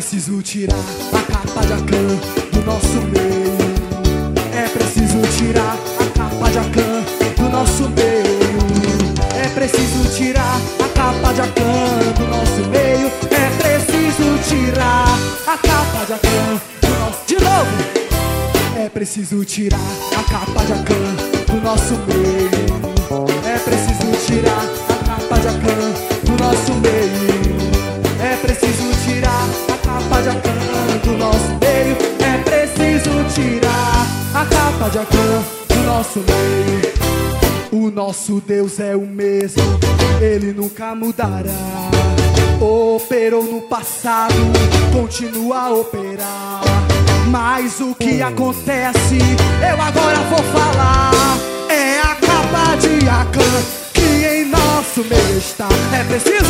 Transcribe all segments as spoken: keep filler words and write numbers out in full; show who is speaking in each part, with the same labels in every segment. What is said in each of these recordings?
Speaker 1: preciso tirar a capa de Acã do nosso meio. É preciso tirar a capa de Acã do nosso meio. É preciso tirar a capa de Acã do nosso meio. É preciso tirar a capa de Acã do nosso... De novo! É preciso tirar a capa de Acã do nosso meio. É preciso tirar a capa de Acã do nosso meio. É preciso tirar a capa de Acã do nosso meio. É preciso tirar a capa de Acã do nosso meio. O nosso Deus é o mesmo, Ele nunca mudará. Operou no passado, continua a operar. Mas o que acontece, eu agora vou falar. É a capa de Acã que em nosso meio está. É preciso...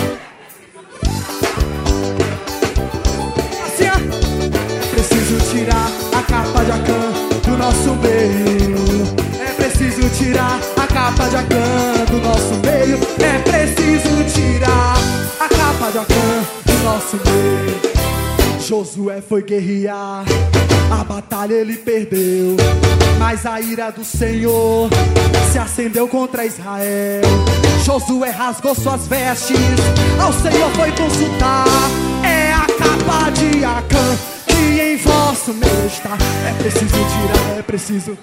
Speaker 1: Assim, ó. É preciso tirar a capa de Acã do nosso meio. É preciso tirar a capa de Acã do nosso meio. É preciso tirar a capa de Acã do nosso meio. Josué foi guerrear, a batalha ele perdeu, mas a ira do Senhor se acendeu contra Israel. Josué rasgou suas vestes, ao Senhor foi consultar. É a capa de Acã que em vosso meio está. É preciso tirar, é preciso...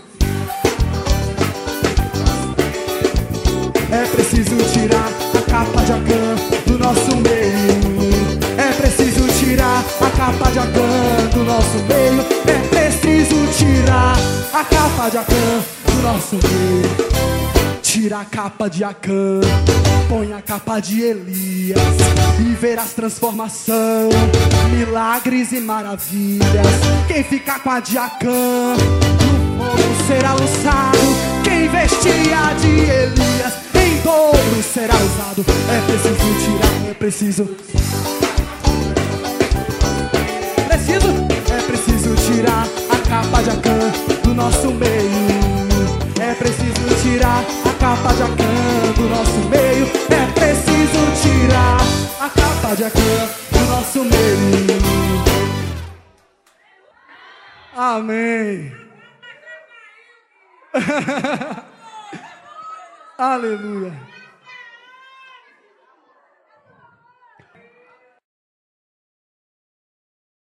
Speaker 1: É preciso tirar a capa de Acã do nosso meio. É preciso tirar a capa de Acã do nosso meio. É preciso tirar a capa de Acã do nosso meio. Tira a capa de Acã, põe a capa de Elias e verás transformação, milagres e maravilhas. Quem ficar com a de Acã, no fogo será lançado. Quem vestir a de Elias, em dobro será usado. É preciso tirar, é preciso... Preciso, é preciso tirar a capa de Acã do nosso meio. É preciso tirar a capa de Acã do nosso meio. É preciso tirar a capa de Acã do nosso meio. Amém. Aleluia.